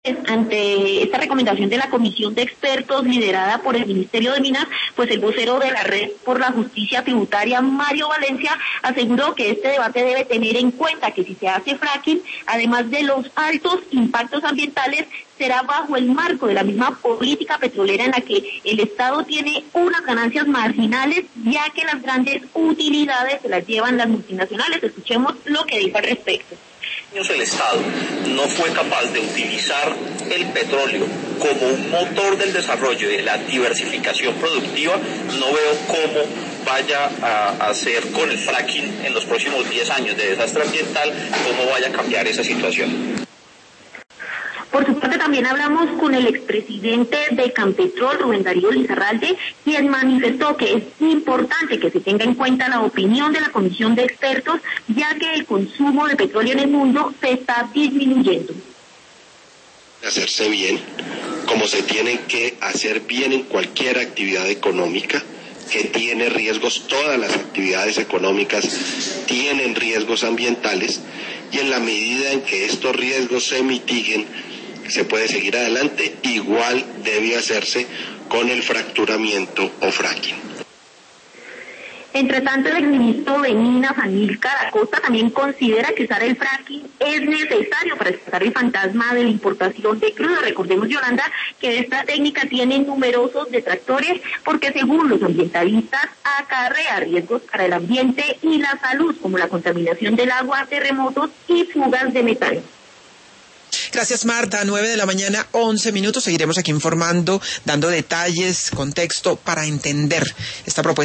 Ante esta recomendación de la comisión de expertos liderada por el Ministerio de Minas, pues el vocero de la Red por la Justicia Tributaria, Mario Valencia, aseguró que este debate debe tener en cuenta que si se hace fracking, además de los altos impactos ambientales, será bajo el marco de la misma política petrolera en la que el Estado tiene unas ganancias marginales, ya que las grandes utilidades se las llevan las multinacionales. Escuchemos lo que dijo al respecto. El Estado no fue capaz de utilizar el petróleo como un motor del desarrollo y de la diversificación productiva, no veo cómo vaya a hacer con el fracking en los próximos 10 años de desastre ambiental, cómo vaya a cambiar esa situación. Por su parte, también hablamos con el expresidente de Campetrol, Rubén Darío Lizarralde, quien manifestó que es importante que se tenga en cuenta la opinión de la comisión de expertos, ya que el consumo de petróleo en el mundo se está disminuyendo. Hacerse bien, como se tiene que hacer bien en cualquier actividad económica, que tiene riesgos, todas las actividades económicas tienen riesgos ambientales, y en la medida en que estos riesgos se mitiguen, se puede seguir adelante. Igual debe hacerse con el fracturamiento o fracking. Entre tanto, el exministro de Minas, Amílcar Acosta, también considera que usar el fracking es necesario para despertar el fantasma de la importación de crudo. Recordemos, Yolanda, que esta técnica tiene numerosos detractores porque, según los ambientalistas, acarrea riesgos para el ambiente y la salud, como la contaminación del agua, terremotos y fugas de metano. Gracias, Marta. 9:11 a.m. Seguiremos aquí informando, dando detalles, contexto para entender esta propuesta.